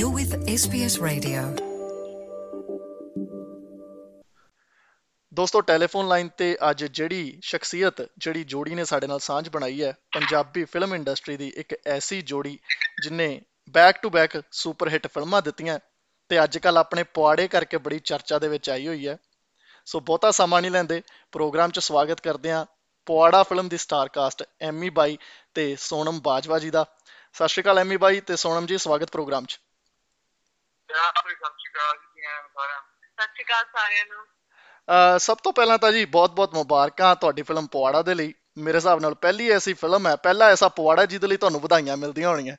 You're with SBS Radio. ਦੋਸਤੋ, telephone line ਤੇ ਅੱਜ ਜਿਹੜੀ ਜੋੜੀ ਨੇ ਸਾਡੇ ਨਾਲ ਸਾਂਝ ਬਣਾਈ ਹੈ, ਪੰਜਾਬੀ ਫਿਲਮ ਇੰਡਸਟਰੀ ਦੀ ਇੱਕ ਐਸੀ ਜੋੜੀ ਜਿਨੇ back to back super hit ਫਿਲਮਾਂ ਦਿੱਤੀਆਂ ਤੇ ਅੱਜ ਕੱਲ ਆਪਣੇ ਪੁਆੜੇ ਕਰਕੇ ਬੜੀ ਚਰਚਾ ਦੇ ਵਿੱਚ ਆਈ ਹੋਈ ਹੈ। ਸੋ ਬਹੁਤਾ ਸਮਾਂ ਨਹੀਂ ਲੈਂਦੇ, ਪ੍ਰੋਗਰਾਮ 'ਚ ਸਵਾਗਤ ਕਰਦੇ ਹਾਂ ਪੁਆੜਾ ਫਿਲਮ ਦੀ ਸਟਾਰ ਕਾਸਟ ਐਮੀ ਬਾਈ ਤੇ ਸੋਨਮ ਬਾਜਵਾ ਜੀ ਦਾ। ਸਤਿ ਸ਼੍ਰੀ ਅਕਾਲ ਐਮੀ ਬਾਈ ਤੇ ਸੋਨਮ ਜੀ, ਸਵਾਗਤ ਪ੍ਰੋਗਰਾਮ 'ਚ। ਸਤਿ ਸ਼੍ਰੀ ਅਕਾਲ ਸਾਰਿਆਂ ਨੂੰ। ਸਭ ਤੋਂ ਪਹਿਲਾਂ ਤਾਂ ਜੀ ਬਹੁਤ-ਬਹੁਤ ਮੁਬਾਰਕਾਂ ਤੁਹਾਡੀ ਫਿਲਮ ਪੁਆੜਾ ਦੇ ਲਈ। ਮੇਰੇ ਹਿਸਾਬ ਨਾਲ ਪਹਿਲੀ ਐਸੀ ਫਿਲਮ ਹੈ, ਪਹਿਲਾ ਐਸਾ ਪੁਆੜਾ ਜਿਹਦੇ ਲਈ ਤੁਹਾਨੂੰ ਵਧਾਈਆਂ ਮਿਲਦੀਆਂ ਹੋਣੀਆਂ।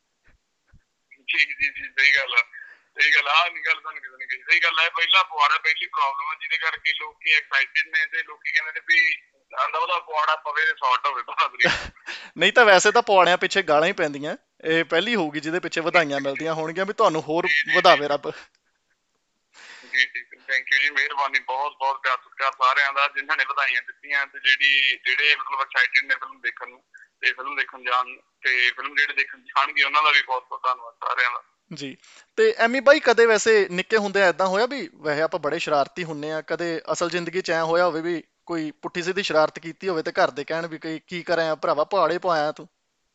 ਜੀ ਸਹੀ ਗੱਲ ਆ। ਆਹ ਨੀ ਗੱਲ ਤੁਹਾਨੂੰ ਕਿਸੇ ਨੇ ਕਹੀ। ਸਹੀ ਗੱਲ ਹੈ, ਪਹਿਲਾ ਪੁਆੜਾ ਪਹਿਲੀ ਪ੍ਰੋਬਲਮ ਆ ਜਿਹਦੇ ਕਰਕੇ ਲੋਕੀ ਐਕਸਾਈਟਿਡ ਨੇ ਤੇ ਲੋਕੀ ਕਹਿੰਦੇ ਨੇ ਵੀ ਆਂਦਾ ਉਹਦਾ ਪੁਆੜਾ ਪਵੇ ਤੇ ਸ਼ਾਰਟ ਹੋਵੇ ਬਹਾਦਰੀ। ਨਹੀਂ ਤਾਂ ਵੈਸੇ ਤਾਂ ਪੁਆੜਿਆਂ ਪਿੱਛੇ ਗਾਲਾਂ ਹੀ ਪੈਂਦੀਆਂ, ਇਹ ਪਹਿਲੀ ਹੋਊਗੀ ਜਿਹਦੇ ਪਿੱਛੇ ਵਧਾਈਆਂ ਮਿਲਦੀਆਂ ਹੋਣਗੀਆਂ ਵੀ ਤੁਹਾਨੂੰ ਹੋਰ ਵਧਾਵੇ ਰੱਬ। ਜੀ ਥੈਂਕ ਯੂ ਜੀ, ਮਿਹਰਬਾਨੀ। ਬਹੁਤ ਪਿਆਰ ਸਤਿਕਾਰ ਸਾਰਿਆਂ ਦਾ ਜਿਨ੍ਹਾਂ ਨੇ ਵਧਾਈਆਂ ਦਿੱਤੀਆਂ ਤੇ ਜਿਹੜੇ ਮਤਲਬ ਐਕਸਾਈਟਿਡ ਨੇ ਫਿਲਮ ਦੇਖਣ ਨੂੰ ਤੇ ਫਿਲਮ ਦੇਖਣ ਜਾਣ ਤੇ ਫਿਲਮ ਜਿਹੜੇ ਦੇਖਣ ਜਾਣਗੇ ਉਹਨਾਂ ਦਾ ਵੀ ਬਹੁਤ ਧੰਨਵਾਦ ਸਾਰਿਆਂ ਦਾ ਜੀ। ਤੇ ਐਮੀ ਬਾਈ, ਕਦੇ ਵੈਸੇ ਨਿੱਕੇ ਹੁੰਦੇ ਏਦਾਂ ਹੋਇਆ ਵੀ ਵੈਸੇ ਆਪਾਂ ਬੜੇ ਸ਼ਰਾਰਤੀ ਹੁੰਨੇ ਆ, ਕਦੇ ਅਸਲ ਜ਼ਿੰਦਗੀ 'ਚ ਐ ਹੋਇਆ ਹੋਵੇ ਵੀ ਕੋਈ ਪੁੱਠੀ ਸਿੱਧੀ ਸ਼ਰਾਰਤ ਕੀਤੀ ਹੋਵੇ ਤੇ ਘਰ ਦੇ ਕਹਿਣ ਵੀ ਕੀ ਕਰਿਆ ਭਰਾਵਾ, ਪਹਾੜੇ ਪਾਇਆ ਤੂੰ?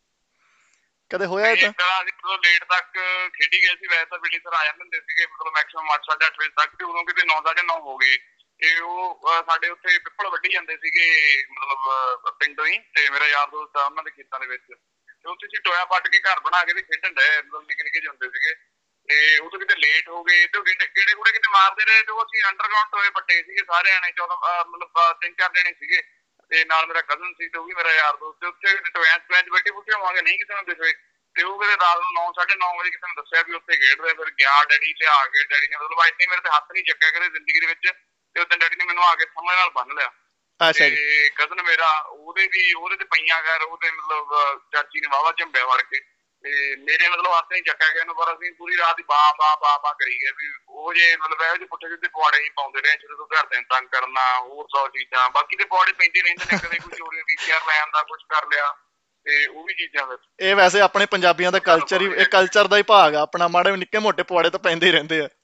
ਕਦੇ ਹੋਇਆ ਇਹ? ਤਾਂ ਲੇਟ ਤੱਕ ਖੇਡੀ ਗਏ ਸੀ। ਵੈਸੇ ਤਾਂ ਵੇਲੇ ਸਰ ਆ ਜਾਂਦੇ ਹੁੰਦੇ ਸੀਗੇ, ਮਤਲਬ ਮੈਕਸਿਮਮ 8-8:30 ਵਜੇ ਤੱਕ, ਤੇ ਉਦੋਂ ਕਿਤੇ 9-9:30 ਹੋ ਗਏ ਤੇ ਉਹ ਸਾਡੇ ਉੱਥੇ ਪਿੱਪਲ ਵੱਢੀ ਜਾਂਦੇ ਸੀਗੇ ਮਤਲਬ ਪਿੰਡੋਂ ਹੀ, ਤੇ ਮੇਰਾ ਯਾਰ ਦੋਸਤ ਆ ਉਹਨਾਂ ਦੇ ਖੇਤਾਂ ਦੇ ਵਿੱਚ, ਤੇ ਉੱਥੇ ਅਸੀਂ ਟੋਇਆ ਪੱਟ ਕੇ ਘਰ ਬਣਾ ਕੇ ਤੇ ਖੇਡਣ ਡਏ, ਮਤਲਬ ਨਿੱਕੇ ਜਿਹੇ ਹੁੰਦੇ ਸੀਗੇ। ਤੇ ਉਦੋਂ ਕਿਤੇ ਲੇਟ ਹੋ ਗਏ ਤੇ ਗੇੜੇ ਗੂੜੇ ਕਿਤੇ ਮਾਰਦੇ ਰਹੇ, ਤੇ ਉਹ ਅਸੀਂ ਅੰਡਰਗਰਾਊਂਡ ਟੋਏ ਪੱਟੇ ਸੀਗੇ ਸਾਰੇ ਜਾਣੇ, 14 ਮਤਲਬ 3-4 ਜਣੇ ਸੀਗੇ, ਤੇ ਨਾਲ ਮੇਰਾ ਕਜ਼ਨ ਸੀ ਤੇ ਉਹ ਵੀ ਮੇਰਾ ਯਾਰ ਦੋਸਤ। ਤੇ ਉੱਥੇ ਟੋਇਆਂ ਚ ਬੈਠੇ ਬੁੱਠੇ ਹੋਵਾਂਗੇ, ਨਹੀਂ ਕਿਸੇ ਨੂੰ ਦਿਸੇ, ਤੇ ਉਹ ਕਿਤੇ ਰਾਤ ਨੂੰ 9-9:30 ਵਜੇ ਕਿਸੇ ਨੂੰ ਦੱਸਿਆ ਵੀ ਉੱਥੇ ਖੇਡ ਰਹੇ। ਫਿਰ ਗਿਆ ਡੈਡੀ ਲਿਆ ਕੇ, ਡੈਡੀ ਨੇ ਮਤਲਬ ਅੱਜ ਮੇਰੇ ਤੇ ਹੱਥ ਨਹੀਂ ਚੱਕਿਆ ਕਦੇ ਜ਼ਿੰਦਗੀ ਦੇ ਵਿੱਚ, ਤੇ ਉਦੋਂ ਡੈਡੀ ਨੇ ਮੈਨੂੰ ਆ ਕੇ ਸਮਝ ਨਾਲ ਬੰਨ ਲਿਆ। ਤੇ ਕਜ਼ਨ ਮੇਰਾ ਉਹਦੇ ਤੇ ਪਈਆਂ ਖੈਰ, ਉਹਦੇ ਮਤਲਬ ਚਾਚੀ ਨੇ ਵਾਹਵਾ ਝੰਬਿਆ ਫੜ ਕੇ, ਤੇ ਮੇਰੇ ਮਤਲਬ ਹੱਥ ਨਹੀਂ ਚੱਕਿਆ ਗਿਆ ਇਹਨੂੰ, ਪਰ ਅਸੀਂ ਪੂਰੀ ਰਾਤ ਹੀ ਬਾਹ ਕਰੀ ਗਏ ਵੀ ਉਹ ਜੇ ਮਤਲਬ ਇਹੋ ਜਿਹੇ ਪੁੱਠੇ ਸਿੱਧੇ ਪਵਾੜੇ ਹੀ ਪਾਉਂਦੇ ਰਹੇ ਸ਼ੁਰੂ ਤੋਂ, ਘਰ ਦੇ ਤੰਗ ਕਰਨਾ, ਹੋਰ 100 ਚੀਜ਼ਾਂ। ਬਾਕੀ ਦੇ ਪਵਾੜੇ ਪੈਂਦੇ ਰਹਿੰਦੇ ਨੇ, ਕਦੇ ਕੋਈ ਚੋਰੀ VCR ਲੈ ਆਂਦਾ, ਕੁਛ ਕਰ ਲਿਆ, ਤੇ ਉਹ ਵੀ ਚੀਜ਼ਾਂ ਵਿੱਚ ਇਹ ਵੈਸੇ ਆਪਣੇ ਪੰਜਾਬੀਆਂ ਦਾ ਕਲਚਰ ਹੀ, ਇਹ ਕਲਚਰ ਦਾ ਹੀ ਭਾਗ ਆ ਆਪਣਾ। ਮਾੜੇ ਨਿੱਕੇ ਮੋਟੇ ਪਵਾੜੇ ਤਾਂ ਪੈਂਦੇ ਹੀ ਰਹਿੰਦੇ ਆ।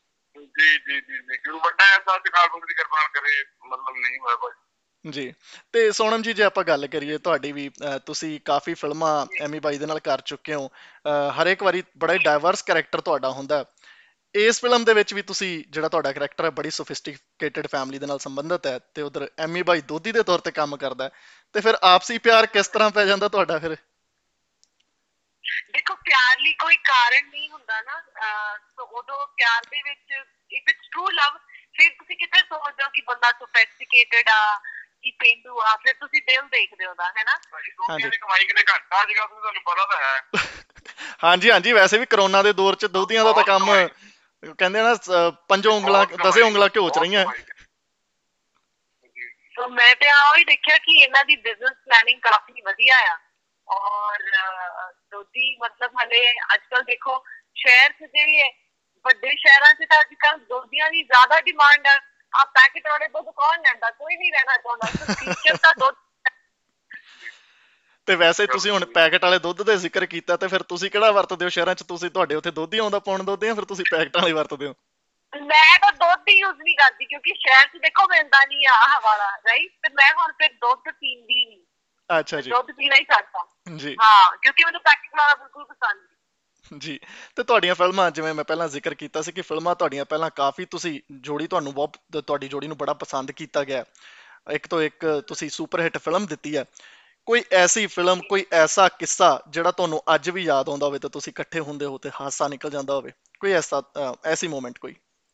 ਜੀ ਗੁਰੂ ਵੱਡਾ ਐਸਾ ਅਕਾਲ ਦੀ ਕਿਰਪਾ ਕਰੇ ਮਤਲਬ ਨਹੀਂ ਹੋਇਆ ਭਾਈ ਜੀ। ਤੇ ਸੋਨਮ ਜੀ, ਜੇ ਆਪਾਂ ਗੱਲ ਕਰੀਏ ਤੁਹਾਡੀ ਵੀ, ਤੁਸੀਂ ਕਾਫੀ ਫਿਲਮਾਂ ਐਮੀ ਬਾਈ ਦੇ ਨਾਲ ਕਰ ਚੁੱਕੇ ਹੋ। ਹਰੇਕ ਵਾਰੀ ਬੜਾ ਹੀ ਡਾਇਵਰਸ ਕੈਰੈਕਟਰ ਤੁਹਾਡਾ ਹੁੰਦਾ। ਇਸ ਫਿਲਮ ਦੇ ਵਿੱਚ ਵੀ ਤੁਸੀਂ ਜਿਹੜਾ ਤੁਹਾਡਾ ਕੈਰੈਕਟਰ ਹੈ ਬੜੀ ਸੋਫਿਸਟੀਕੇਟਡ ਫੈਮਿਲੀ ਦੇ ਨਾਲ ਸੰਬੰਧਿਤ ਹੈ, ਤੇ ਉਧਰ ਐਮੀ ਬਾਈ ਦੋਧੀ ਦੇ ਤੌਰ ਤੇ ਕੰਮ ਕਰਦਾ, ਤੇ ਫਿਰ ਆਪਸੀ ਪਿਆਰ ਕਿਸ ਤਰ੍ਹਾਂ ਪੈ ਜਾਂਦਾ ਤੁਹਾਡਾ? ਫਿਰ ਦੇਖੋ, ਪਿਆਰ ਲਈ ਕੋਈ ਕਾਰਨ ਨਹੀਂ ਹੁੰਦਾ ਨਾ, ਉਦੋਂ ਪਿਆਰ ਦੇ ਵਿੱਚ ਇਫ ਇਟਸ ਟਰੂ ਲਵ, ਫਿਰ ਤੁਸੀਂ ਕਿਤੇ ਸੋਚਦੇ ਹੋ ਕਿ ਬੰਦਾ ਸੋਫਿਸਟੀਕੇਟਡ ਆ ਕਿ ਪੇਂਡੂ ਆ, ਫਿਰ ਤੁਸੀਂ ਦਿਲ ਦੇਖਦੇ ਹੋ ਦਾ, ਹੈ ਨਾ। ਕਮਾਈ ਕਿਤੇ ਘੱਟ ਆ ਅੱਜ-ਕੱਲ੍ਹ, ਤੁਹਾਨੂੰ ਪਤਾ ਤਾਂ ਹੈ। ਹਾਂਜੀ, ਵੈਸੇ ਵੀ ਕਰੋਨਾ ਦੇ ਦੌਰ 'ਚ ਦੋਧੀਆਂ ਦਾ ਤਾਂ ਕੰਮ ਕਹਿੰਦੇ ਨਾ 10 ਉਂਗਲਾਂ ਘਿਓ 'ਚ ਰਹੀਆਂ। ਮੈਂ ਤੇ ਉਹੀ ਦੇਖਿਆ ਕਿ ਇਹਨਾਂ ਦੀ ਬਿਜ਼ਨਸ ਪਲੈਨਿੰਗ ਕਾਫੀ ਵਧੀਆ ਆ, ਔਰ ਦੋਧੀ ਮਤਲਬ ਹਲੇ ਅੱਜ-ਕੱਲ੍ਹ ਦੇਖੋ ਸ਼ਹਿਰ 'ਚ ਜਿਹੜੇ ਵੱਡੇ ਸ਼ਹਿਰਾਂ 'ਚ ਤਾਂ ਅੱਜ-ਕੱਲ੍ਹ ਦੋਧੀਆਂ ਦੀ ਜ਼ਿਆਦਾ ਡਿਮਾਂਡ ਆ। ਆਹ ਪੈਕਟ ਵਾਲੇ ਦੁੱਧ ਕੌਣ ਲੈਂਦਾ? ਕੋਈ ਨਹੀਂ ਲੈਣਾ ਚਾਹੁੰਦਾ। ਤੇ ਵੈਸੇ ਤੁਸੀਂ ਹੁਣ ਪੈਕਟ ਵਾਲੇ ਦੁੱਧ ਦੇ ਜ਼ਿਕਰ ਕੀਤਾ, ਤੇ ਫਿਰ ਤੁਸੀਂ ਕਿਹੜਾ ਵਰਤਦੇ ਹੋ ਸ਼ਹਿਰਾਂ 'ਚ? ਤੁਸੀਂ ਤੁਹਾਡੇ ਉੱਥੇ ਦੁੱਧ ਹੀ ਆਉਂਦਾ ਪਾਉਣ ਦੁੱਧ, ਜਾਂ ਫਿਰ ਤੁਸੀਂ ਪੈਕਟ ਵਾਲੇ ਵਰਤਦੇ ਹੋ? ਮੈਂ ਤਾਂ ਦੁੱਧ ਹੀ ਯੂਜ਼ ਨਹੀਂ ਕਰਦੀ, ਕਿਉਂਕਿ ਸ਼ਹਿਰ 'ਚ ਦੇਖੋ ਮਿਲਦਾ ਨਹੀਂ ਆਹ ਵਾਲਾ, ਰਾਈਟ, ਤੇ ਮੈਂ ਹੁਣ ਫਿਰ ਦੁੱਧ ਪੀਂਦੀ ਨਹੀਂ। ਅੱਛਾ ਜੀ, ਦੁੱਧ ਪੀਣਾ ਹੀ ਛੱਡਤਾ ਜੀ। ਹਾਂ, ਕਿਉਂਕਿ ਮੈਨੂੰ ਪੈਕਟ ਵਾਲਾ ਬਿਲਕੁਲ ਪਸੰਦ ਨਹੀਂ ਜੀ। ਤੇ ਤੁਹਾਡੀਆਂ ਫਿਲਮਾਂ, ਜਿਵੇਂ ਮੈਂ ਪਹਿਲਾਂ ਜ਼ਿਕਰ ਕੀਤਾ ਸੀ ਕਿ ਫਿਲਮਾਂ ਤੁਹਾਡੀਆਂ ਪਹਿਲਾਂ ਕਾਫੀ, ਤੁਸੀਂ ਤੁਹਾਡੀ ਜੋੜੀ ਨੂੰ ਬੜਾ ਪਸੰਦ ਕੀਤਾ ਗਿਆ, ਇੱਕ ਤੋਂ ਇੱਕ ਤੁਸੀਂ ਸੁਪਰ ਹਿੱਟ ਫਿਲਮ ਦਿੱਤੀ ਹੈ। ਕੋਈ ਐਸੀ ਫਿਲਮ, ਕੋਈ ਐਸਾ ਕਿੱਸਾ ਜਿਹੜਾ ਤੁਹਾਨੂੰ ਅੱਜ ਵੀ ਯਾਦ ਆਉਂਦਾ ਹੋਵੇ ਤੇ ਤੁਸੀਂ ਇਕੱਠੇ ਹੁੰਦੇ ਹੋ ਤੇ ਹਾਸਾ ਨਿਕਲ ਜਾਂਦਾ ਹੋਵੇ? ਕੋਈ ਐਸੀ ਮੂਮੈਂਟ ਕੋਈ?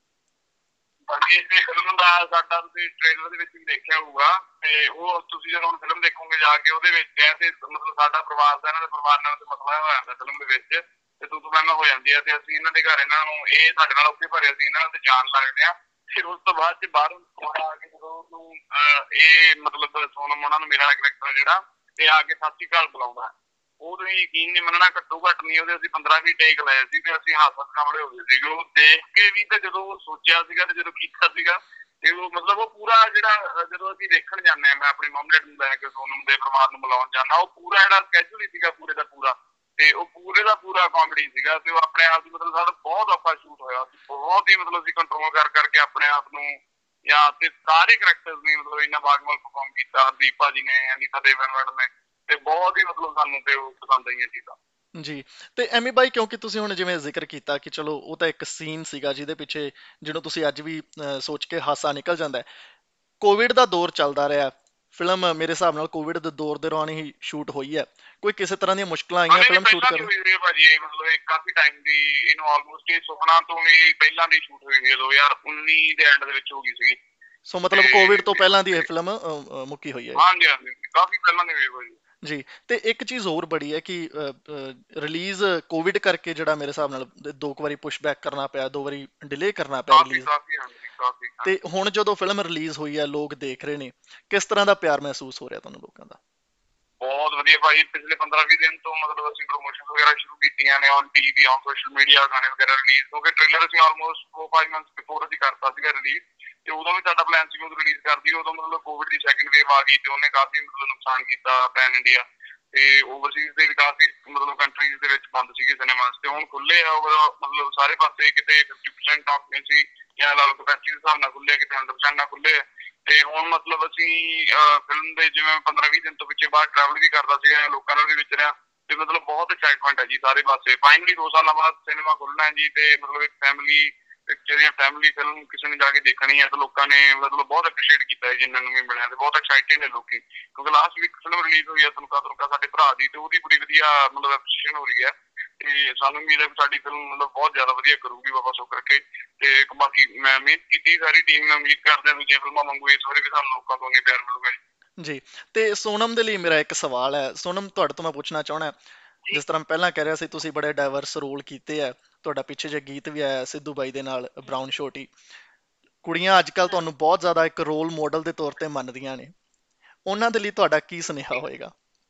ਫਿਲਮ ਦਾ ਸਾਡਾ ਤੁਸੀਂ ਟ੍ਰੇਲਰ ਦੇ ਵਿੱਚ ਵੀ ਦੇਖਿਆ ਹੋਊਗਾ, ਤੇ ਉਹ ਤੁਸੀਂ ਜਦੋਂ ਹੁਣ ਫਿਲਮ ਦੇਖੋਗੇ ਜਾ ਕੇ, ਉਹਦੇ ਵਿੱਚ ਐਸੇ ਮਤਲਬ ਸਾਡਾ ਪਰਿਵਾਰ ਦਾ ਇਹਨਾਂ ਦੇ ਪਰਿਵਾਰ ਨਾਲ ਮਸਲਾ ਹੋ ਜਾਂਦਾ ਫਿਲਮ ਦੇ ਵਿੱਚ, ਤੇ ਤੂੰ ਮੈਂ ਹੋ ਜਾਂਦੀ ਹੈ, ਤੇ ਅਸੀਂ ਇਹਨਾਂ ਦੇ ਘਰ ਇਹਨਾਂ ਨੂੰ, ਇਹ ਸਾਡੇ ਨਾਲ ਔਖੇ ਭਰੇ, ਅਸੀਂ ਇਹਨਾਂ ਨੂੰ ਤੇ ਜਾਣ ਲੱਗਦੇ ਹਾਂ। ਫਿਰ ਉਸ ਤੋਂ ਬਾਅਦ ਚ ਬਾਹਰੋਂ ਆ ਕੇ ਜਦੋਂ ਉਹਨੂੰ ਇਹ ਮਤਲਬ ਸੋਨਮ ਉਹਨਾਂ ਨੂੰ, ਮੇਰਾ ਕਰੈਕਟਰ ਜਿਹੜਾ, ਤੇ ਆ ਕੇ ਸਤਿ ਸ਼੍ਰੀ ਅਕਾਲ ਬੁਲਾਉਂਦਾ, ਉਹ ਤੁਸੀਂ ਯਕੀਨ ਨਹੀਂ ਮੰਨਣਾ, ਘੱਟੋ ਘੱਟ ਨਹੀਂ ਉਹਦੇ ਅਸੀਂ 15-20 ਟੇਕ ਲਏ ਸੀ, ਤੇ ਅਸੀਂ ਹੱਸ ਕਾਮਲੇ ਹੋ ਗਏ ਸੀਗੇ ਉਹ ਦੇਖ ਕੇ ਵੀ। ਤੇ ਜਦੋਂ ਉਹ ਸੋਚਿਆ ਸੀਗਾ ਤੇ ਜਦੋਂ ਕੀਤਾ ਸੀਗਾ, ਤੇ ਉਹ ਮਤਲਬ ਉਹ ਪੂਰਾ ਜਿਹੜਾ, ਜਦੋਂ ਅਸੀਂ ਦੇਖਣ ਜਾਂਦੇ ਹਾਂ, ਮੈਂ ਆਪਣੀ ਮਮ ਡੈਡੀ ਨੂੰ ਲੈ ਕੇ ਸੋਨਮ ਦੇ ਪਰਿਵਾਰ ਨੂੰ ਮਿਲਾਉਣ ਜਾਂਦਾ, ਉਹ ਪੂਰਾ ਜਿਹੜਾ ਸਕੈਜੂਲ ਹੀ ਸੀਗਾ ਪੂਰੇ ਦਾ ਪੂਰਾ, ਤੇ ਉਹ ਪੂਰੇ ਦਾ ਪੂਰਾ ਕਾਮੇਡੀ ਸੀਗਾ ਤੇ ਉਹ ਆਪਣੇ ਆਪ ਦੀ ਮਤਲਬ ਸਾਡਾ ਬਹੁਤ ਔਖਾ ਸ਼ੂਟ ਹੋਇਆ ਸੀ, ਬਹੁਤ ਹੀ ਮਤਲਬ ਅਸੀਂ ਕੰਟਰੋਲ ਕਰ ਕਰਕੇ ਆਪਣੇ ਆਪ ਨੂੰ ਜਾਂ ਤੇ ਸਾਰੇ ਕਰੈਕਟਰਸ ਨੇ ਮਤਲਬ ਇੰਨਾ ਬਾਗਮਲ ਪਰਫਾਰਮ ਕੀਤਾ, ਹਰਦੀਪ ਭਾਜੀ ਨੇ, ਅਨੀਤਾ ਦੇਵਨ ਨੇ, ਤੇ ਬਹੁਤ ਹੀ ਮਤਲਬ ਸਾਨੂੰ ਤੇ ਉਹ ਪਸੰਦ ਆਈਆਂ ਚੀਜ਼ਾਂ। ਜੀ। ਤੇ ਐਮੀ ਬਾਈ, ਕਿਉਂਕਿ ਤੁਸੀਂ ਹੁਣ ਜਿਵੇਂ ਜ਼ਿਕਰ ਕੀਤਾ ਕਿ ਚਲੋ ਉਹ ਤਾਂ ਇੱਕ ਸੀਨ ਸੀਗਾ ਜਿਹਦੇ ਪਿੱਛੇ ਜਿਹਨੂੰ ਤੁਸੀਂ ਅੱਜ ਵੀ ਸੋਚ ਕੇ ਹਾਸਾ ਨਿਕਲ ਜਾਂਦਾ ਹੈ। ਕੋਵਿਡ ਦਾ ਦੌਰ ਚੱਲਦਾ ਰਿਹਾ, ਫਿਲਮ ਮੇਰੇ ਹਿਸਾਬ ਨਾਲ ਕੋਵਿਡ ਦੇ ਦੌਰ ਦੇ ਦੌਰਾਨ ਹੀ ਸ਼ੂਟ ਹੋਈ ਹੈ। ਕੋਈ ਕਿਸੇ ਤਰ੍ਹਾਂ ਦੀਆਂ ਮੁਸ਼ਕਲਾਂ ਆਈਆਂ ਫਿਲਮ ਸ਼ੂਟ ਪਹਿਲਾਂ ਦੀ ਕਰਨ? ਹੋਈ ਹੈ ਭਾਜੀ, ਇਹ ਮਤਲਬ ਇਹ ਕਾਫੀ ਟਾਈਮ ਦੀ, ਇਹਨੂੰ ਆਲਮੋਸਟ ਇਹ ਸੁਪਨਾ ਤੋਂ ਵੀ ਪਹਿਲਾਂ ਦੀ ਸ਼ੂਟ ਹੋਈ ਹੈ, 2019 ਦੇ ਐਂਡ ਦੇ ਵਿੱਚ ਹੋ ਗਈ ਸੀਗੀ। ਸੋ ਮਤਲਬ ਕੋਵਿਡ ਤੋਂ ਪਹਿਲਾਂ ਦੀ ਇਹ ਫਿਲਮ ਮੁੱਕੀ ਹੋਈ ਹੈ। ਹਾਂਜੀ ਹਾਂਜੀ, ਕਾਫੀ ਪਹਿਲਾਂ ਦੀ ਹੋਈ ਭਾਜੀ ਜੀ। ਤੇ ਇੱਕ ਚੀਜ਼ ਹੋਰ ਬੜੀ ਹੈ ਕਿ ਰਿਲੀਜ਼ ਕੋਵਿਡ ਕਰਕੇ ਜਿਹੜਾ ਮੇਰੇ ਹਿਸਾਬ ਨਾਲ 2 ਵਾਰੀ ਪੁਸ਼ਬੈਕ ਕਰਨਾ ਪਿਆ, 2 ਵਾਰੀ ਡਿਲੇ ਕਰਨਾ ਪਿਆ ਰਿਲੀਜ਼। ਤੇ ਹੁਣ ਜਦੋਂ ਫਿਲਮ ਰਿਲੀਜ਼ ਹੋਈ ਹੈ, ਲੋਕ ਦੇਖ ਰਹੇ ਨੇ, ਕਿਸ ਤਰ੍ਹਾਂ ਦਾ ਪਿਆਰ ਮਹਿਸੂਸ ਹੋ ਰਿਹਾ ਤੁਹਾਨੂੰ ਲੋਕਾਂ ਦਾ? ਬਹੁਤ ਵਧੀਆ ਭਾਜੀ। ਪਿਛਲੇ 15-20 ਦਿਨ ਤੋਂ ਮਤਲਬ ਅਸੀਂ ਪ੍ਰੋਮੋਸ਼ਨ ਵਗੈਰਾ ਸ਼ੁਰੂ ਕੀਤੀਆਂ ਨੇ on TV, on social media, ਗਾਣੇ ਵਗੈਰਾ ਰਿਲੀਜ਼ ਹੋ ਗਏ। ਟ੍ਰੇਲਰ ਅਸੀਂ ਆਲਮੋਸਟ 4-5 ਮੰਥਸ ਬਿਫੋਰ ਅਸੀਂ ਕਰਤਾ ਸੀਗਾ ਰਿਲੀਜ਼, ਤੇ ਉਦੋਂ ਵੀ ਸਾਡਾ ਪਲਾਨ ਸੀ ਉਦੋਂ ਰਿਲੀਜ਼ ਕਰਦੀ। ਉਦੋਂ ਮਤਲਬ ਕੋਵਿਡ ਦੀ ਸੈਕਿੰਡ ਵੇਵ ਆ ਗਈ ਤੇ ਉਹਨੇ ਕਾਫੀ ਮਤਲਬ ਨੁਕਸਾਨ ਕੀਤਾ ਪੈਨ ਇੰਡੀਆ, ਤੇ ਓਵਰਸੀਜ਼ ਦੇ ਵੀ ਕਾਫੀ ਮਤਲਬ ਕੰਟਰੀਜ਼ ਦੇ ਵਿੱਚ ਬੰਦ ਸੀਗੇ ਸਿਨੇਮਾਸ, ਤੇ ਹੁਣ ਖੁੱਲੇ ਆ ਮਤਲਬ ਸਾਰੇ ਪਾਸੇ। ਕਿਤੇ 50% ਆਕੂਪੈਂਸੀ ਜਾਂ ਲਾ ਲਓ ਕਪੈਸਿਟੀ ਦੇ ਹਿਸਾਬ ਨਾਲ ਖੁੱਲੇ, ਕਿਤੇ 100% ਨਾਲ ਖੁੱਲੇ। ਤੇ ਹੁਣ ਮਤਲਬ ਅਸੀਂ ਫਿਲਮ ਦੇ ਜਿਵੇਂ 15-20 ਦਿਨ ਤੋਂ ਪਿੱਛੇ ਬਾਅਦ ਟਰੈਵਲ ਵੀ ਕਰਦਾ ਸੀਗਾ, ਲੋਕਾਂ ਨਾਲ ਵੀ ਵਿਚਰਿਆ, ਤੇ ਮਤਲਬ ਬਹੁਤ ਐਕਸਾਈਟਮੈਂਟ ਹੈ ਜੀ ਸਾਰੇ ਪਾਸੇ। ਫਾਈਨਲੀ 2 ਸਾਲਾਂ ਬਾਅਦ ਸਿਨੇਮਾ ਖੁੱਲਣਾ ਹੈ ਜੀ, ਤੇ ਮਤਲਬ ਇੱਕ ਫੈਮਿਲੀ ਪਿਕਚਰ ਜਾਂ ਫੈਮਿਲੀ ਫਿਲਮ ਕਿਸੇ ਨੇ ਜਾ ਕੇ ਦੇਖਣੀ ਹੈ, ਤੇ ਲੋਕਾਂ ਨੇ ਮਤਲਬ ਬਹੁਤ ਅਪਰੀਸ਼ੀਏਟ ਕੀਤਾ ਹੈ ਜਿਨ੍ਹਾਂ ਨੂੰ ਵੀ ਮਿਲਿਆ, ਤੇ ਬਹੁਤ ਐਕਸਾਈਟਿਡ ਨੇ ਲੋਕੀ। ਕਿਉਂਕਿ ਲਾਸਟ ਵੀਕ ਫਿਲਮ ਰਿਲੀਜ਼ ਹੋਈ ਹੈ ਤੁਨਕਾ ਸਾਡੇ ਭਰਾ ਦੀ, ਤੇ ਉਹਦੀ ਬੜੀ ਵਧੀਆ ਮਤਲਬ ਐਪਰੀਸ਼ੀਏਸ਼ਨ ਹੋ ਰਹੀ ਹੈ। ਤੇ ਸਾਨੂੰ ਉਮੀਦ ਹੈ ਕਿ ਸਾਡੀ ਫਿਲਮ ਮਤਲਬ ਬਹੁਤ ਜ਼ਿਆਦਾ ਵਧੀਆ ਕਰੂਗੀ ਬਾਬਾ ਸੁੱਖ ਕਰਕੇ। ਤੇ ਬਾਕੀ ਮੈਂ ਮਿਹਨਤ ਕੀਤੀ ਸਾਰੀ ਟੀਮ ਨੇ, ਉਮੀਦ ਕਰਦੇ ਹਾਂ ਦੂਜੀਆਂ ਫਿਲਮਾਂ ਵਾਂਗੂ ਇਸ ਵਾਰੀ ਵੀ ਸਾਨੂੰ ਲੋਕਾਂ ਤੋਂ ਪਿਆਰ ਮਿਲੂਗਾ ਜੀ। ਜੀ। ਤੇ ਸੋਨਮ ਦੇ ਲਈ ਮੇਰਾ ਇੱਕ ਸਵਾਲ ਹੈ। ਸੋਨਮ, ਤੁਹਾਡੇ ਤੋਂ ਮੈਂ ਪੁੱਛਣਾ ਚਾਹਣਾ, ਜਿਸ ਤਰ੍ਹਾਂ ਪਹਿਲਾਂ ਕਹਿ ਰਿਹਾ ਸੀ ਤੁਸੀਂ ਬੜੇ ਡਾਇਵਰਸ ਰੋਲ ਕੀਤੇ ਆ, ਤੁਹਾਡਾ ਪਿੱਛੇ ਜੇ ਗੀਤ ਵੀ ਆਇਆ ਸਿੱਧੂ ਬਾਈ ਦੇ ਨਾਲ, ਬਰਾਊਨ ਛੋਟੀ। ਕੁੜੀਆਂ ਅੱਜ ਕੱਲ ਤੁਹਾਨੂੰ ਬਹੁਤ ਜ਼ਿਆਦਾ ਇੱਕ ਰੋਲ ਮਾਡਲ ਦੇ ਤੌਰ ਤੇ ਮੰਨਦੀਆਂ ਨੇ, ਉਹਨਾਂ ਦੇ ਲਈ ਤੁਹਾਡਾ ਕੀ ਸੁਨੇਹਾ ਹੋਏਗਾ?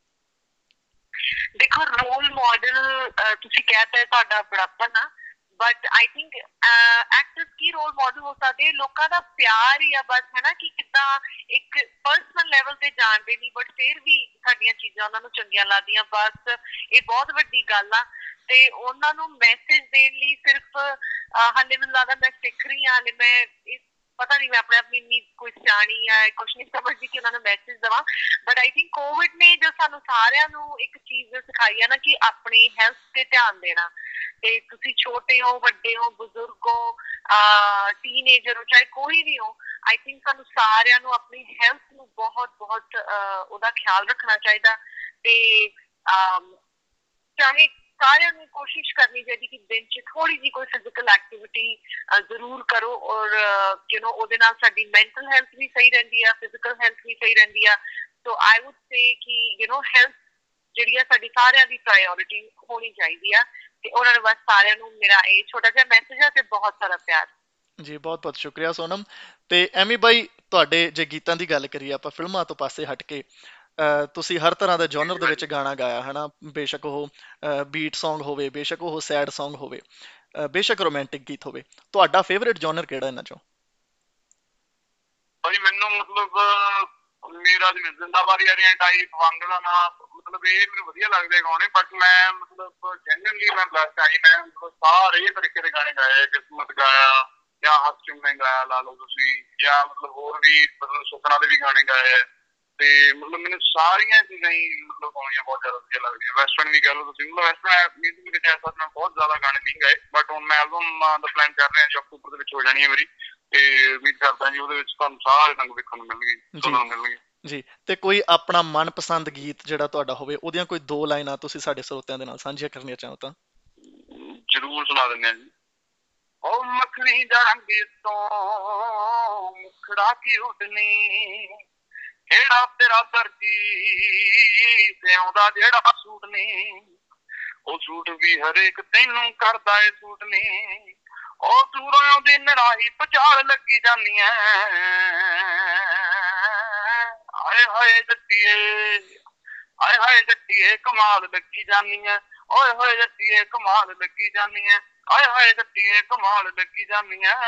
ਦੇਖੋ, ਰੋਲ ਮਾਡਲ ਤੁਸੀਂ ਕਹਿਤਾ ਤੁਹਾਡਾ ਬੜਾਪਨ ਆ, ਬਟ ਆਈ ਥਿੰਕ ਐਕਟਰਸ ਕੀ ਰੋਲ ਮਾਡਲ ਹੋ ਸਕਦੇ, ਲੋਕਾਂ ਦਾ ਪਿਆਰ ਹੀ ਆ ਬਸ, ਹੈ ਨਾ, ਕਿ ਕਿੱਦਾਂ ਇੱਕ ਪਰਸਨਲ ਲੈਵਲ ਤੇ ਜਾਣਦੇ ਨਹੀਂ ਬਟ ਫਿਰ ਵੀ ਸਾਡੀਆਂ ਚੀਜ਼ਾਂ ਉਹਨਾਂ ਨੂੰ ਚੰਗੀਆਂ ਲੱਗਦੀਆਂ, ਬਸ ਇਹ ਬਹੁਤ ਵੱਡੀ ਗੱਲ ਆ। ਤੇ ਉਹਨਾਂ ਨੂੰ ਮੈਸੇਜ ਦੇਣ ਲਈ ਸਿਰਫ ਹਾਲੇ ਮੈਨੂੰ ਲੱਗਦਾ ਮੈਂ ਸਿੱਖ ਰਹੀ ਹਾਂ, ਹਾਲੇ ਮੈਂ ਪਤਾ ਨਹੀਂ, ਮੈਂ ਆਪਣੇ ਆਪ ਨੂੰ ਇੰਨੀ ਕੋਈ ਸਿਆਣੀ ਆ ਕੁਛ ਨਹੀਂ ਸਮਝਦੀ ਕਿ ਉਹਨਾਂ ਨੂੰ ਮੈਸੇਜ ਦੇਵਾਂ। ਬਟ ਆਈ ਥਿੰਕ ਕੋਵਿਡ ਨੇ ਜੋ ਸਾਨੂੰ ਸਾਰਿਆਂ ਨੂੰ ਇੱਕ ਚੀਜ਼ ਸਿਖਾਈ ਆ ਨਾ, ਕਿ ਆਪਣੀ ਹੈਲਥ ਤੇ ਧਿਆਨ ਦੇਣਾ। ਤੇ ਤੁਸੀਂ ਛੋਟੇ ਹੋ, ਵੱਡੇ ਹੋ, ਬਜ਼ੁਰਗ ਹੋ, ਟੀਨਏਜਰ ਹੋ, ਚਾਹੇ ਕੋਈ ਵੀ ਹੋ, ਆਈ ਥਿੰਕ ਸਾਨੂੰ ਸਾਰਿਆਂ ਨੂੰ ਆਪਣੀ ਹੈਲਥ ਨੂੰ ਬਹੁਤ ਬਹੁਤ ਉਹਦਾ ਖਿਆਲ ਰੱਖਣਾ ਚਾਹੀਦਾ। ਤੇ ਚਾਹੇ ਸਾਰਿਆਂ ਨੂੰ ਕੋਸ਼ਿਸ਼ ਕਰਨੀ ਚਾਹੀਦੀ ਕਿ ਦਿਨ 'ਚ ਥੋੜ੍ਹੀ ਜਿਹੀ ਕੋਈ ਫਿਜ਼ੀਕਲ ਐਕਟੀਵਿਟੀ ਜ਼ਰੂਰ ਕਰੋ, ਔਰ ਉਹਦੇ ਨਾਲ ਸਾਡੀ ਮੈਂਟਲ ਹੈਲਥ ਵੀ ਸਹੀ ਰਹਿੰਦੀ ਆ, ਫਿਜ਼ੀਕਲ ਹੈਲਥ ਵੀ ਸਹੀ ਰਹਿੰਦੀ ਆ। ਸੋ ਆਈ ਵੁੱਡ ਸੇ ਕਿ ਹੈਲਥ ਜਿਹੜੀ ਆ ਸਾਡੀ ਸਾਰਿਆਂ ਦੀ ਪ੍ਰਾਇਓਰਿਟੀ ਹੋਣੀ ਚਾਹੀਦੀ ਆ। ਤੇ ਉਹਨਾਂ ਨੂੰ ਬਸ ਸਾਰਿਆਂ ਨੂੰ ਮੇਰਾ ਇਹ ਛੋਟਾ ਜਿਹਾ ਮੈਸੇਜ ਆ ਤੇ ਬਹੁਤ ਸਾਰਾ ਪਿਆਰ ਜੀ। ਬਹੁਤ ਬਹੁਤ ਸ਼ੁਕਰੀਆ ਸੋਨਮ। ਤੇ ਐਮੀ ਬਾਈ, ਤੁਹਾਡੇ ਜੇ ਗੀਤਾਂ ਦੀ ਗੱਲ ਕਰੀਏ ਆਪਾਂ ਫਿਲਮਾਂ ਤੋਂ ਪਾਸੇ ਹਟ ਕੇ, ਤੁਸੀਂ ਹਰ ਤਰ੍ਹਾਂ ਦੇ ਜਨਰ ਦੇ ਵਿੱਚ ਗਾਣਾ ਗਾਇਆ ਹੈ ਨਾ, ਬੇਸ਼ੱਕ ਉਹ ਬੀਟ Song ਹੋਵੇ, ਬੇਸ਼ੱਕ ਉਹ ਸੈਡ Song ਹੋਵੇ, ਬੇਸ਼ੱਕ ਰੋਮਾਂਟਿਕ ਗੀਤ ਹੋਵੇ, ਤੁਹਾਡਾ ਫੇਵਰੇਟ ਜਨਰ ਕਿਹੜਾ ਇਹਨਾਂ ਚੋਂ? ਭਾਜੀ ਮੈਨੂੰ ਮਤਲਬ ਮੇਰਾ ਜਿਵੇਂ ਜ਼ਿੰਦਾਬਾਦ ਯਾਰੀਆਂ ਟਾਈਪ, ਵਾਂਗੜਾ ਨਾ, ਮਤਲਬ ਇਹ ਮੈਨੂੰ ਵਧੀਆ ਲੱਗਦੇ ਗਾਣੇ। ਬਟ ਮੈਂ ਮਤਲਬ ਜੈਨੂਅਨਲੀ ਮੈਂ ਬਲੈਸਡ ਆਈ, ਮੈਂ ਮਤਲਬ ਸਾਰੇ ਤਰੀਕੇ ਦੇ ਗਾਣੇ ਗਾਏ, ਕਿਸਮਤ ਗਾਇਆ ਜਾਂ ਹੱਥ ਚੁੰਮੇ ਗਾਇਆ ਲਾ ਲਓ ਤੁਸੀਂ, ਜਾਂ ਮਤਲਬ ਹੋਰ ਵੀ ਮਤਲਬ ਸੁਪਨਾ ਦੇ ਵੀ ਗਾਣੇ ਗਾਏ ਹੈ। ਤੇ ਮਤਲਬ ਮੈਨੂੰ ਸਾਰੀਆਂ ਚੀਜ਼ਾਂ ਹੀ ਮਤਲਬ ਗਾਉਣੀਆਂ ਬਹੁਤ ਜ਼ਿਆਦਾ ਵਧੀਆ ਲੱਗਦੀਆਂ। ਵੈਸਟਰਨ ਵੀ ਕਹਿ ਲਓ ਤੁਸੀਂ, ਮਤਲਬ ਵੈਸਟਰਨ ਮਿਊਜ਼ਿਕ ਵਿੱਚ ਐਸਾ ਮੈਂ ਬਹੁਤ ਜ਼ਿਆਦਾ ਗਾਣੇ ਨਹੀਂ ਗਾਏ, ਬਟ ਹੁਣ ਮੈਂ ਐਲਬਮ ਦਾ ਪਲਾਨ ਕਰ ਰਿਹਾ ਜੀ, ਅਕਤੂਬਰ ਦੇ ਵਿੱਚ ਹੋ ਜਾਣੀ ਹੈ ਮੇਰੀ, ਤੇ ਉਮੀਦ ਕਰਦਾ ਜੀ ਉਹਦੇ ਵਿੱਚ ਤੁਹਾਨੂੰ ਸਾਰੇ ਰੰਗ ਵੇਖਣ ਨੂੰ ਮਿਲਣਗੇ, ਸੁਣਨ ਨੂੰ ਮਿਲਣਗੇ ਜੀ। ਤੇ ਕੋਈ ਆਪਣਾ ਮਨਪਸੰਦ ਗੀਤ ਜਿਹੜਾ ਤੁਹਾਡਾ ਹੋਵੇ, ਉਹਦੀਆਂ ਕੋਈ 2 ਲਾਈਨਾਂ ਤੁਸੀਂ ਸਾਡੇ ਸਰੋਤਿਆਂ ਦੇ ਨਾਲ ਸਾਂਝੀਆਂ ਕਰਨੀਆਂ ਚਾਹੋ ਤਾਂ? ਜ਼ਰੂਰ ਸੁਣਾ ਦਿੰਦੇ ਆ ਜੀ। ਉਹ ਮੱਖਣੀ ਦਾ ਰੰਗ ਤੋਂ ਮੁਖੜਾ ਕੀ ਉੱਡਣੀ, ਕਿਹੜਾ ਤੇਰਾ ਦਰਜੀ ਤੇ ਆਉਂਦਾ ਜਿਹੜਾ ਸੂਟ ਨੀ, ਉਹ ਸੂਟ ਵੀ ਹਰੇਕ ਤੈਨੂੰ ਕਰਦਾ ਏ ਸੂਟ ਨੀ, ਉਹ ਦੂਰੋਂ ਆਉਂਦੀ ਨਰਾਹੀ ਪਚਾਲ ਲੱਗੀ ਜਾਨੀ ਐ, ਆਏ ਹਾਏ ਜੱਟੀਏ, ਆਏ ਹਾਏ ਜੱਟੀਏ ਕਮਾਲ ਲੱਗੀ ਜਾਨੀ ਐ, ਓਏ ਹੋਏ ਜੱਟੀਏ ਕਮਾਲ ਲੱਗੀ ਜਾਨੀ ਐ, ਆਏ ਹਾਏ ਜੱਟੀਏ ਕਮਾਲ ਲੱਗੀ ਜਾਨੀ ਐ।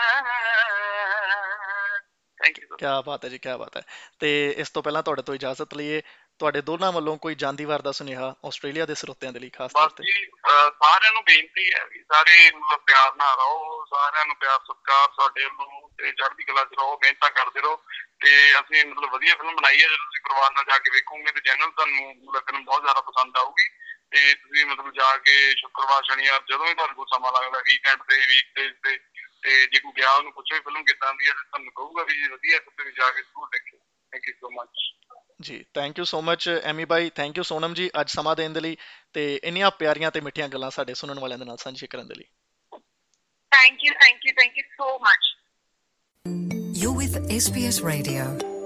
Thank you. ਕਿਆ ਬਾਤ ਹੈ ਜੀ, ਕਿਆ ਬਾਤ ਹੈ। ਤੇ ਇਸ ਤੋਂ ਪਹਿਲਾਂ ਤੁਹਾਡੇ ਤੋਂ ਇਜਾਜ਼ਤ ਲਈਏ, ਤੁਹਾਡੇ ਦੋਨਾਂ ਵੱਲੋਂ ਕੋਈ ਜਾਂਦੀ ਵਾਰ ਦਾ ਸੁਨੇਹਾ ਆਸਟ੍ਰੇਲੀਆ ਦੇ ਸਰੋਤਿਆਂ ਦੇ ਲਈ ਖਾਸ ਤੌਰ ਬਸ ਤੇ? ਜੀ ਸਾਰਿਆਂ ਨੂੰ ਬੇਨਤੀ ਹੈ ਵੀ ਸਾਰੇ ਮਤਲਬ ਪਿਆਰ ਨਾਲ ਰਹੋ, ਸਾਰਿਆਂ ਨੂੰ ਪਿਆਰ ਸਤਿਕਾਰ ਸਾਡੇ ਵੱਲੋਂ, ਤੇ ਚੜ੍ਹਦੀ ਕਲਾ 'ਚ ਰਹੋ, ਮਿਹਨਤਾਂ ਕਰਦੇ ਰਹੋ। ਤੇ ਅਸੀਂ ਮਤਲਬ ਵਧੀਆ ਫਿਲਮ ਬਣਾਈ ਹੈ, ਜਦੋਂ ਤੁਸੀਂ ਪਰਿਵਾਰ ਨਾਲ ਜਾ ਕੇ ਵੇਖੋਗੇ ਤੇ ਚੈਨਲ ਤੁਹਾਨੂੰ ਮਤਲਬ ਫਿਲਮ ਬਹੁਤ ਜ਼ਿਆਦਾ ਪਸੰਦ ਆਊਗੀ। ਤੇ ਤੁਸੀਂ ਮਤਲਬ ਜਾ ਕੇ ਸ਼ੁੱਕਰਵਾਰ ਸ਼ਨੀਵਾਰ ਜਦੋਂ ਵੀ ਤੁਹਾਨੂੰ ਕੋਈ ਸਮਾਂ ਲੱਗਦਾ, ਵੀਕਐਂਡ ਤੇ ਵੀਕਡੇਜ਼ ਤੇ ਜੇ ਕੋਈ ਗਿਆ ਉਹਨੂੰ ਪੁੱਛੋ ਫਿਲਮ ਕਿੱਦਾਂ ਦੀ ਹੈ, ਤੇ ਤੁਹਾਨੂੰ ਕਹੂਗਾ ਵੀ ਜੀ ਵਧੀਆ, ਤੁਸੀਂ ਜਾ ਕੇ ਜ਼ਰੂਰ ਦੇਖਿਓ। ਥੈਂਕ ਯੂ ਸੋ ਮਚ ਜੀ, thank you so much Ammy ਬਾਈ, ਥੈਂਕ ਯੂ ਸੋਨਮ ਜੀ, ਅੱਜ ਸਮਾਂ ਦੇਣ ਦੇ ਲਈ ਤੇ ਇੰਨੀਆਂ ਪਿਆਰੀਆਂ ਤੇ ਮਿੱਠੀਆਂ ਗੱਲਾਂ ਸਾਡੇ ਸੁਣਨ ਵਾਲਿਆਂ ਦੇ ਨਾਲ ਸਾਂਝੀਆਂ ਕਰਨ ਦੇ ਲਈ। Thank you so much. You're with SBS Radio.